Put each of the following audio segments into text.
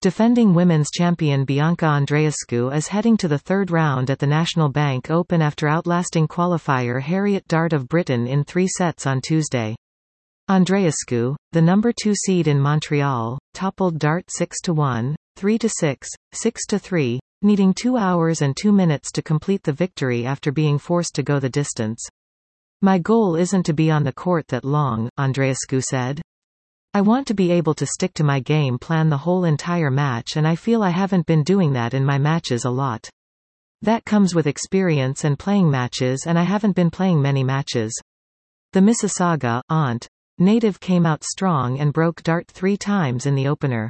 Defending women's champion Bianca Andreescu is heading to the third round at the National Bank Open after outlasting qualifier Harriet Dart of Britain in 3 sets on Tuesday. Andreescu, the number 2 seed in Montreal, toppled Dart 6-1, 3-6, 6-3, needing 2 hours and 2 minutes to complete the victory after being forced to go the distance. "My goal isn't to be on the court that long," Andreescu said. "I want to be able to stick to my game plan the whole entire match, and I feel I haven't been doing that in my matches a lot. That comes with experience and playing matches, and I haven't been playing many matches." The Mississauga, Ont. native came out strong and broke Dart 3 times in the opener.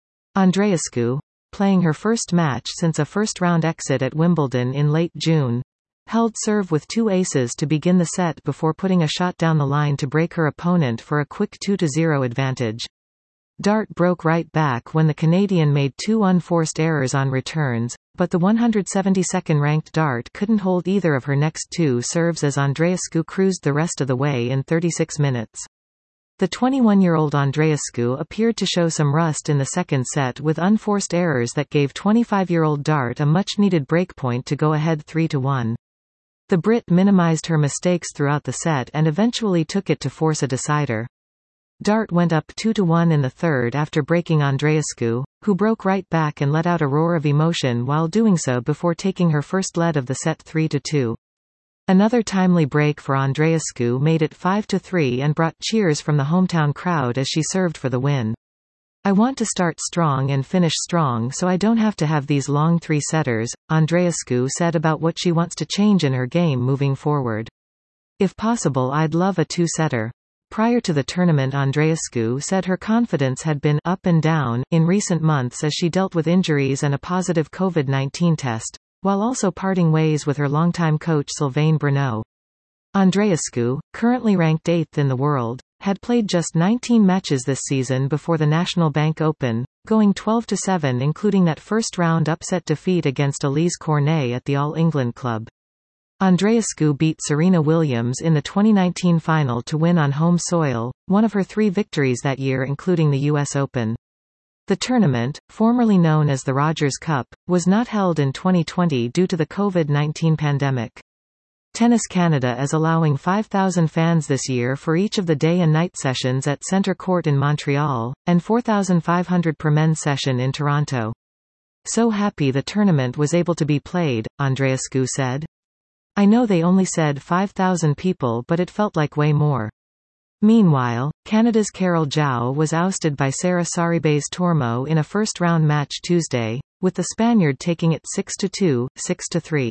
Andreescu, playing her first match since a first-round exit at Wimbledon in late June, held serve with 2 aces to begin the set before putting a shot down the line to break her opponent for a quick 2-0 advantage. Dart broke right back when the Canadian made 2 unforced errors on returns, but the 172nd-ranked Dart couldn't hold either of her next 2 serves as Andreescu cruised the rest of the way in 36 minutes. The 21-year-old Andreescu appeared to show some rust in the second set with unforced errors that gave 25-year-old Dart a much-needed breakpoint to go ahead 3-1. The Brit minimized her mistakes throughout the set and eventually took it to force a decider. Dart went up 2-1 in the third after breaking Andreescu, who broke right back and let out a roar of emotion while doing so before taking her first lead of the set 3-2. Another timely break for Andreescu made it 5-3 and brought cheers from the hometown crowd as she served for the win. "I want to start strong and finish strong so I don't have to have these long 3-setters, Andreescu said about what she wants to change in her game moving forward. "If possible, I'd love a 2-setter. Prior to the tournament, Andreescu said her confidence had been up and down in recent months as she dealt with injuries and a positive COVID-19 test, while also parting ways with her longtime coach Sylvain Bruneau. Andreescu, currently ranked 8th in the world, had played just 19 matches this season before the National Bank Open, going 12-7 including that first-round upset defeat against Elise Cornet at the All England Club. Andreescu beat Serena Williams in the 2019 final to win on home soil, one of her 3 victories that year including the US Open. The tournament, formerly known as the Rogers Cup, was not held in 2020 due to the COVID-19 pandemic. Tennis Canada is allowing 5,000 fans this year for each of the day and night sessions at Centre Court in Montreal, and 4,500 per men's session in Toronto. "So happy the tournament was able to be played," Andreescu said. "I know they only said 5,000 people, but it felt like way more." Meanwhile, Canada's Carol Zhao was ousted by Sarah Saribes Tormo in a first-round match Tuesday, with the Spaniard taking it 6-2, 6-3.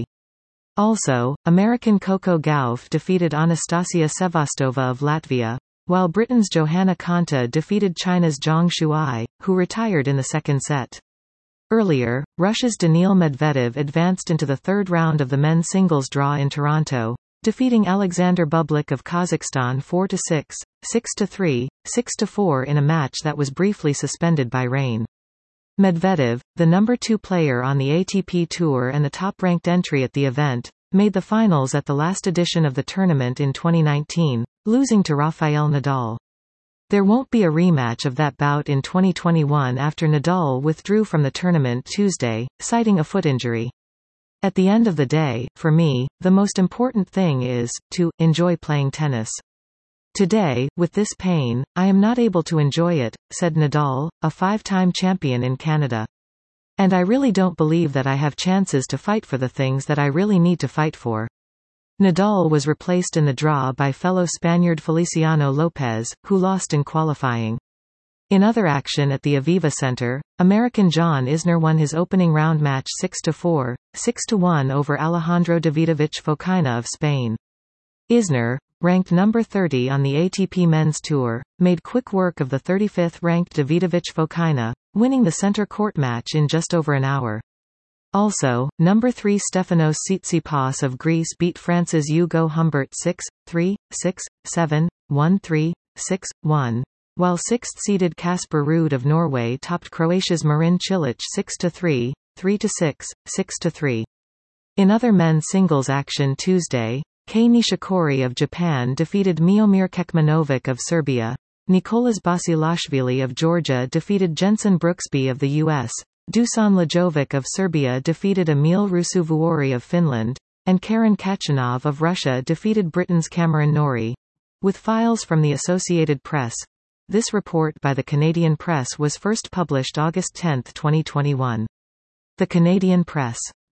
Also, American Coco Gauff defeated Anastasia Sevastova of Latvia, while Britain's Johanna Konta defeated China's Zhang Shuai, who retired in the second set. Earlier, Russia's Daniil Medvedev advanced into the third round of the men's singles draw in Toronto, defeating Alexander Bublik of Kazakhstan 4-6, 6-3, 6-4 in a match that was briefly suspended by rain. Medvedev, the number 2 player on the ATP Tour and the top-ranked entry at the event, made the finals at the last edition of the tournament in 2019, losing to Rafael Nadal. There won't be a rematch of that bout in 2021 after Nadal withdrew from the tournament Tuesday, citing a foot injury. "At the end of the day, for me, the most important thing is to enjoy playing tennis. Today, with this pain, I am not able to enjoy it," said Nadal, a 5-time champion in Canada. "And I really don't believe that I have chances to fight for the things that I really need to fight for." Nadal was replaced in the draw by fellow Spaniard Feliciano Lopez, who lost in qualifying. In other action at the Aviva Center, American John Isner won his opening round match 6-4, 6-1 over Alejandro Davidovich Fokina of Spain. Isner, ranked number 30 on the ATP Men's Tour, made quick work of the 35th-ranked Davidovich Fokina, winning the center court match in just over an hour. Also, number 3 Stefanos Tsitsipas of Greece beat France's Hugo Humbert 6-3, 6-7, 1-3, 6-1, while 6th-seeded Casper Ruud of Norway topped Croatia's Marin Cilic 6-3, 3-6, 6-3. In other men's singles action Tuesday, Kei Nishikori of Japan defeated Miomir Kekmanovic of Serbia, Nicolas Basilashvili of Georgia defeated Jensen Brooksby of the U.S., Dusan Lajovic of Serbia defeated Emil Ruusuvuori of Finland, and Karen Khachanov of Russia defeated Britain's Cameron Norrie. With files from the Associated Press. This report by the Canadian Press was first published August 10, 2021. The Canadian Press.